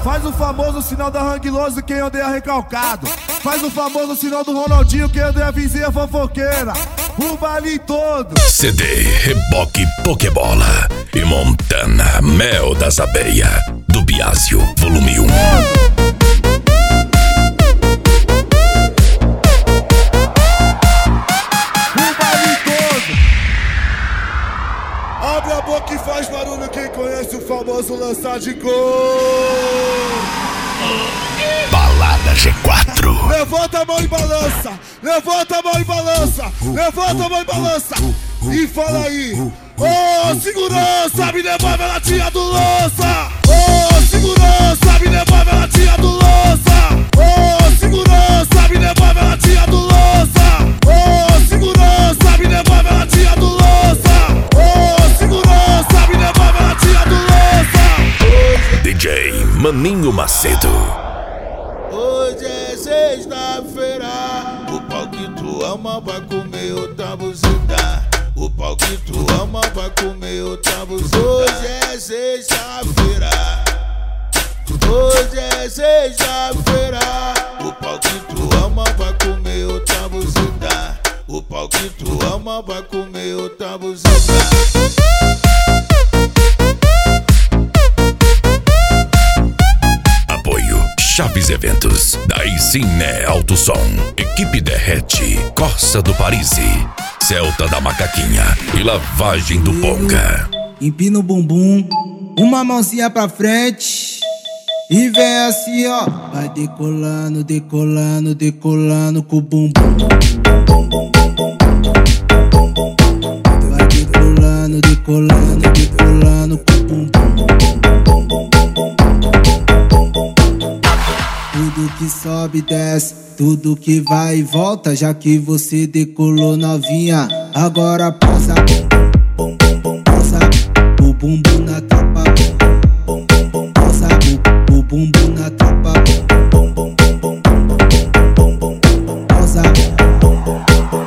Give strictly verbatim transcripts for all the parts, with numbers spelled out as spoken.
Faz o famoso sinal da Hangloso quem odeia recalcado. Faz o famoso sinal do Ronaldinho quem odeia a vizinha fofoqueira. O baile todo. C D, Reboque, Pokebola e Montana, Mel das Abelhas, do Biásio, volume um. Abre a boca e faz barulho quem conhece o famoso lançar de gol. Balada G quatro. Levanta a mão e balança, levanta a mão e balança, levanta a mão e balança. E fala aí, ô oh, segurança, me devolve a latinha do lança. Ô oh, segurança, me devolve a latinha do lança. Ô oh, segurança, me devolve a latinha do lança. Ô oh, segurança, me devolve a latinha do lança. D J Maninho Macedo. Hoje é sexta-feira, o pau que tu ama vai comer outra buzina. O pau que tu ama vai comer outra buzina. Hoje é sexta-feira, hoje é sexta-feira, o pau que tu ama vai comer outra buzina. O pau que tu ama vai comer outra buzina. Chaves Eventos, daí sim né Alto Som, Equipe Derrete, Corsa do Parisi, Celta da Macaquinha e Lavagem do Ponga. Empina o bumbum, uma mãozinha pra frente e vem assim ó. Vai decolando, decolando, decolando com o bumbum. Vai decolando, decolando, decolando com o bumbum. Tudo que sobe, desce, tudo que vai e volta. Já que você decolou novinha, agora passa, bum, bum, bum, passa o bumbum na tropa, bum, bum, bum, passa o bumbum na tropa, bum, bum, bum, bum, bum, bum, bum, passa o bumbum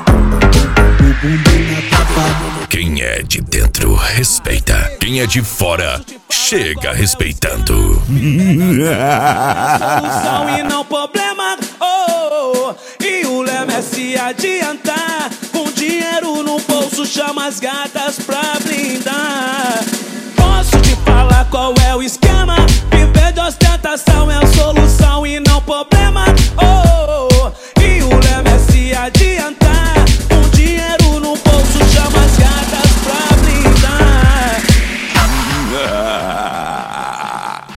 na tropa. Quem é de dentro respeita, quem é de fora chega respeitando. Solução e não problema, oh, oh. E o lema é se adiantar. Com dinheiro no bolso chama as gatas pra blindar. Posso te falar qual é o esquema? Viver de ostentação é o